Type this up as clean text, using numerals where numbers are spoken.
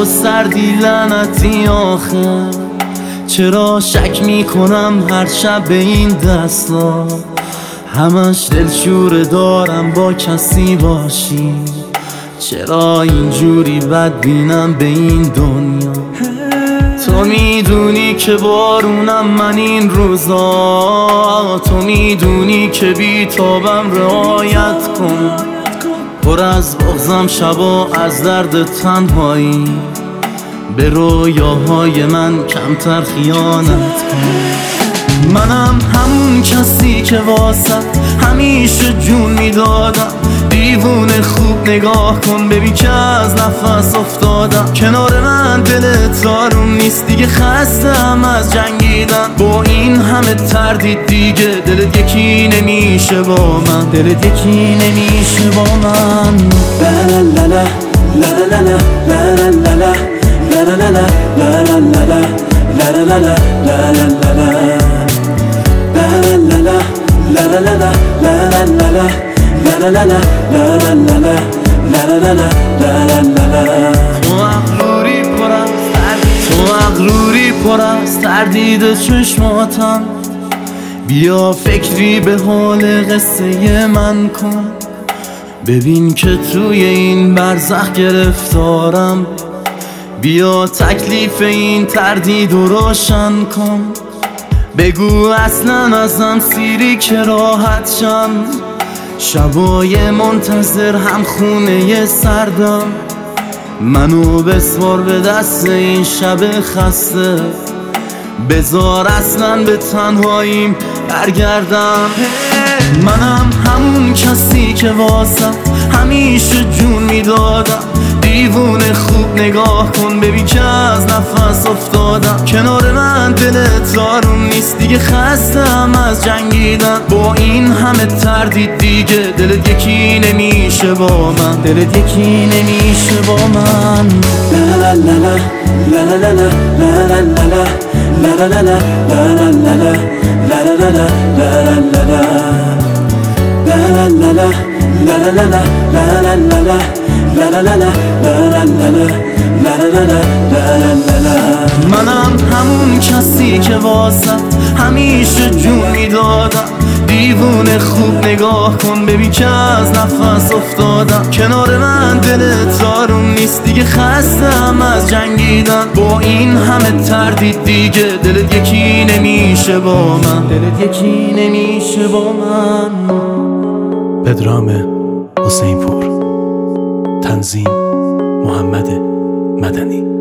و سردی لعنتی آخه. چرا شک میکنم هر شب به این دستا، همش دلشوره دارم با کسی باشی. چرا اینجوری بد بینم به این دنیا؟ تو میدونی که بارونم من این روزا، تو میدونی که بیتابم رعایت کن. پر از بغضم شبا از درد تنهایی، به رویاهای من کمتر خیانت کن. منم همون کسی که واسه همیشه جون میدادم. دیوونه خوب نگاه کن ببین که از نفس افتادم. کنار من دلت آروم نیست دیگه، خستم از جنگیدن با این همه تردید. دیگه دلت یکی نمیشه با من، دلت یکی نمیشه با من. لا لا لا لا لا لا لا لا لا لا لا لا لا لا لا تو اغروری پر از تردید چشماتم. بیا فکری به حال قصه من کن، ببین که توی این برزخ گرفتارم. بیا تکلیف این تردید رو روشن کن، بگو اصلا ازم سیری که راحت شم. شبای منتظر هم خونه سردم، منو بسپار به دست این شب خسته. بذار اصلا به تنهاییم برگردم. منم همون کسی که واسه همیشه جون میدادم. دیوونه خوب نگاه کن ببین که از نفس افتادم. کنار من دلت آروم نیست دیگه، خستم از جنگیدن با این همه تردید. دیگه دلت یکی نمیشه با من، دلت یکی نمیشه با من. لا لا لا لا لا لا لا لا لا لا لا منم همون کسی که واسه همیشه جون میدادم. دیوونه خوب نگاه کن ببین که از نفس افتادم. کنار من دلت آروم نیست دیگه، خستم از جنگیدن با این همه تردید. دیگه دلت یکی نمیشه با من، دلت یکی نمیشه با من. پدرام حسین پور، تنظیم محمد مدنی.